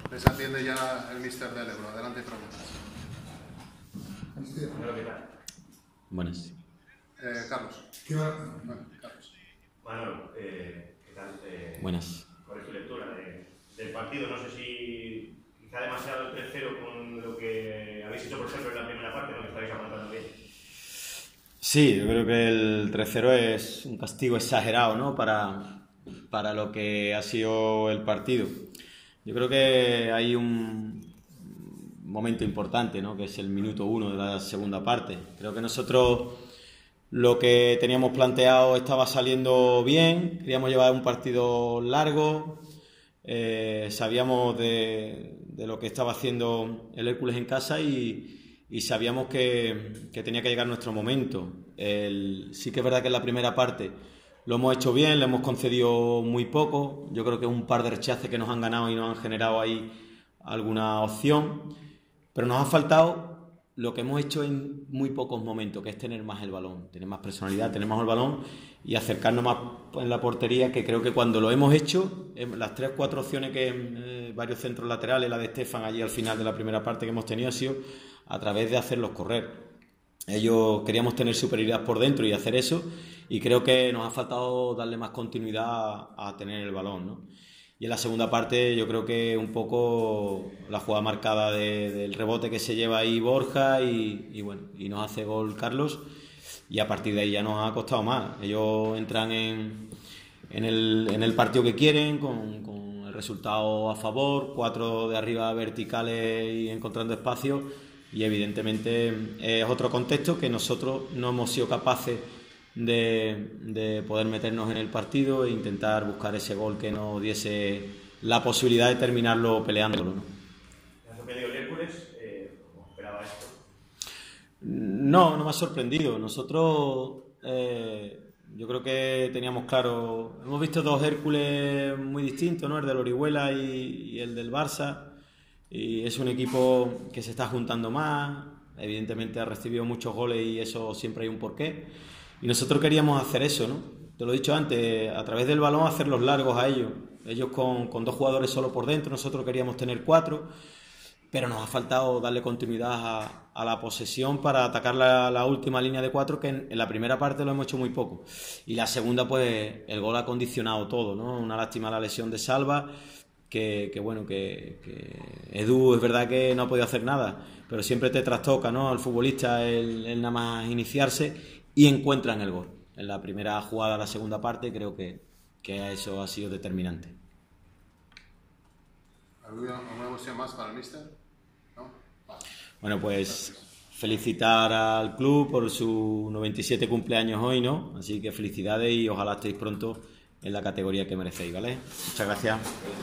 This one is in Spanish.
Les atiende ya el míster del Ebro. Adelante, preguntas. Buenas. Carlos. Carlos. Manolo, ¿qué tal? Buenas. ¿Cuál es tu lectura del partido? No sé si quizá demasiado el 3-0 con lo que habéis hecho, por ejemplo, en la primera parte, ¿no? Que estáis aguantando bien. Sí, yo creo que el 3-0 es un castigo exagerado, ¿no? Para lo que ha sido el partido. Yo creo que hay un momento importante, ¿no? Que es el minuto 1 de la segunda parte. Creo que nosotros lo que teníamos planteado estaba saliendo bien, queríamos llevar un partido largo, sabíamos de lo que estaba haciendo el Hércules en casa y sabíamos que tenía que llegar nuestro momento. Sí que es verdad que en la primera parte lo hemos hecho bien, le hemos concedido muy poco. Yo creo que un par de rechaces que nos han ganado y nos han generado ahí alguna opción. Pero nos ha faltado lo que hemos hecho en muy pocos momentos, que es tener más el balón, tener más personalidad, tener más el balón y acercarnos más en la portería, que creo que cuando lo hemos hecho, las 3-4 opciones que varios centros laterales, la de Estefan allí al final de la primera parte que hemos tenido, ha sido a través de hacerlos correr. Ellos queríamos tener superioridad por dentro y hacer eso, y creo que nos ha faltado darle más continuidad a tener el balón, ¿no? Y en la segunda parte yo creo que un poco la jugada marcada del rebote que se lleva ahí Borja y bueno, y nos hace gol Carlos, y a partir de ahí ya nos ha costado más. Ellos entran en el partido que quieren, con el resultado a favor, 4 de arriba verticales y encontrando espacio, y evidentemente es otro contexto que nosotros no hemos sido capaces de poder meternos en el partido e intentar buscar ese gol que nos diese la posibilidad de terminarlo peleándolo, ¿no? ¿Te ha sorprendido el Hércules? ¿Cómo esperaba esto? No me ha sorprendido. Nosotros yo creo que teníamos claro, hemos visto dos Hércules muy distintos, ¿no? El del Orihuela y el del Barça, y es un equipo que se está juntando más, evidentemente ha recibido muchos goles y eso siempre hay un porqué. Y nosotros queríamos hacer eso, ¿no? Te lo he dicho antes, a través del balón hacerlos largos a ellos. Ellos con 2 jugadores solo por dentro, nosotros queríamos tener 4, pero nos ha faltado darle continuidad a la posesión para atacar la última línea de 4, que en la primera parte lo hemos hecho muy poco. Y la segunda, pues el gol ha condicionado todo, ¿no? Una lástima la lesión de Salva, que Edu es verdad que no ha podido hacer nada, pero siempre te trastoca, ¿no? Al futbolista el nada más iniciarse, y encuentran el gol. En la primera jugada de la segunda parte creo que eso ha sido determinante. ¿Alguna cuestión más para el míster? ¿No? Vale. Bueno, pues felicitar al club por su 97 cumpleaños hoy, ¿no? Así que felicidades y ojalá estéis pronto en la categoría que merecéis, ¿vale? Muchas gracias.